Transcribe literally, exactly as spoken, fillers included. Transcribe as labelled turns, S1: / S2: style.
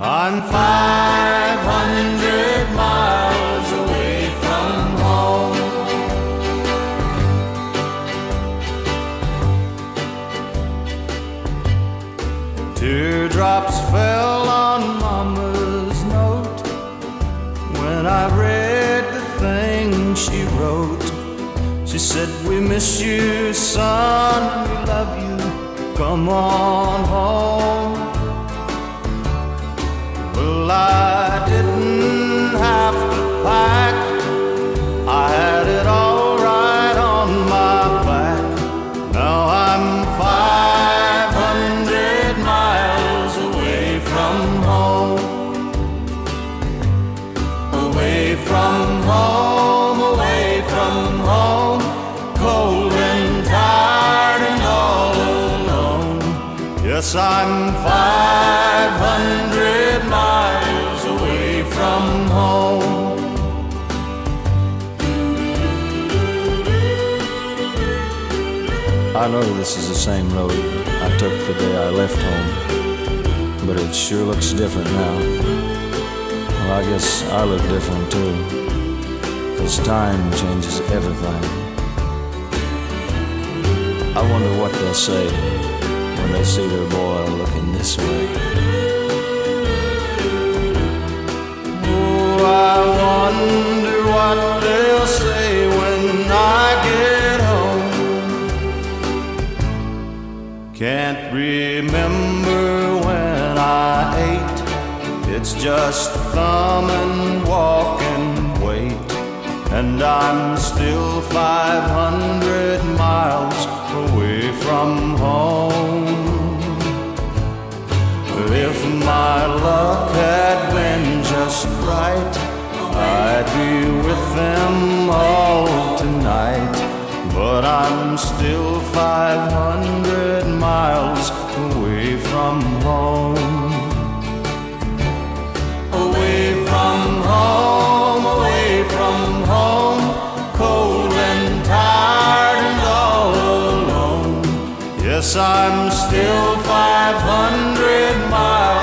S1: I'm five hundred miles away from home. Teardrops fell on Mama's note when I read the thing she wrote. She said, we miss you, son, we love you, come on home. Well, I didn't have to pack, I had it all right on my back. Now I'm five hundred miles away from home. Away from home, away from home, cold and tired and all alone. Yes, I'm five hundred miles away from home.
S2: I know this is the same road I took the day I left home, but it sure looks different now. Well, I guess I look different too, 'cause time changes everything. I wonder what they'll say when they see their boy looking this way.
S1: Oh, I wonder what they'll say when I get home. Can't remember when I ate, it's just thumb and walk and wait. And I'm still five hundred miles away from home. If my luck had been just right, I'd be with them all tonight. But I'm still five hundred miles away from home. Away from home, away from home, cold and tired and all alone. Yes, I'm still five hundred miles